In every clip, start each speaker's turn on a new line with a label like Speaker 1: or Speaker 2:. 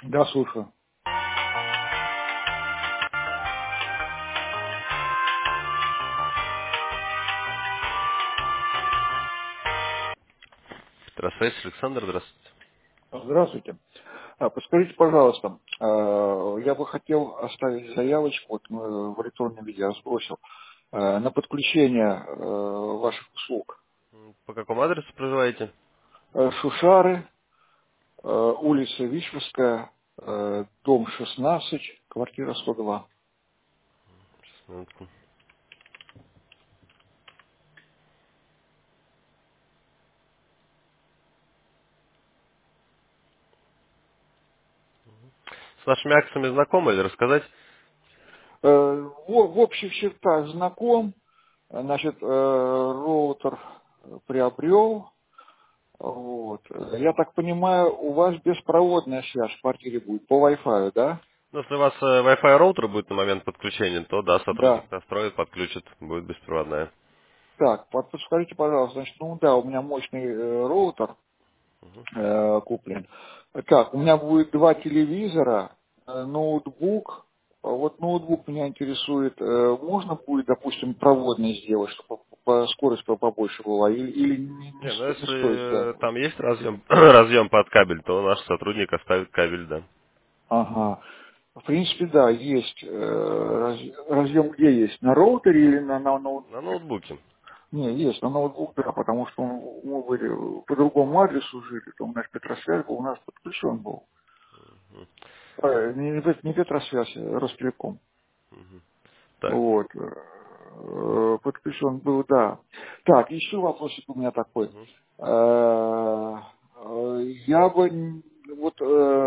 Speaker 1: Да, слушаю.
Speaker 2: Здравствуйте, Александр, здравствуйте.
Speaker 1: Здравствуйте. Подскажите, пожалуйста, я бы хотел оставить заявочку, вот в электронном виде я сбросил, на подключение ваших услуг.
Speaker 2: По какому адресу проживаете?
Speaker 1: Шушары, улица Вишерская, дом 16, квартира 102.
Speaker 2: Сейчас, минутку. С нашими акциями знакомы или рассказать?
Speaker 1: В общих чертах знаком, значит, роутер приобрел. Вот. Я так понимаю, у вас беспроводная связь в квартире будет по Wi-Fi, да?
Speaker 2: Ну, если у вас Wi-Fi роутер будет на момент подключения, то да,
Speaker 1: Да.
Speaker 2: сотрудник настроит, подключит, будет беспроводная.
Speaker 1: Так, подскажите, пожалуйста, значит, ну да, у меня мощный роутер куплен. Так, у меня будет два телевизора, ноутбук. Вот ноутбук меня интересует, можно будет, допустим, проводный сделать, чтобы скорость побольше была, или
Speaker 2: Не, ну
Speaker 1: не стоит
Speaker 2: если
Speaker 1: сделать?
Speaker 2: там есть разъем, разъем под кабель, то наш сотрудник оставит кабель, да.
Speaker 1: Ага. В принципе, да, есть разъем где есть? На роутере или на
Speaker 2: На
Speaker 1: ноутбуке?
Speaker 2: ноутбуке.
Speaker 1: Не, есть на ноутбуке, да, потому что мы были по другому адресу жили, то у нас Петросвязь был, у нас подключен был. Не Петросвязь, а Ростелеком.
Speaker 2: Так.
Speaker 1: Вот. Подключен был, да. Так, еще вопросик у меня такой. Я бы вот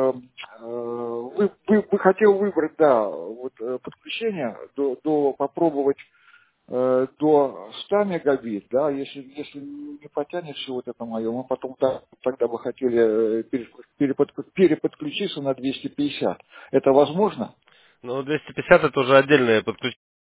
Speaker 1: вы хотел выбрать, да, вот подключение до попробовать до 100 мегабит, да, если не потянет все вот это мое, мы потом тогда бы хотели переподключиться на 250. Это возможно?
Speaker 2: Ну, 250 это уже отдельное подключение.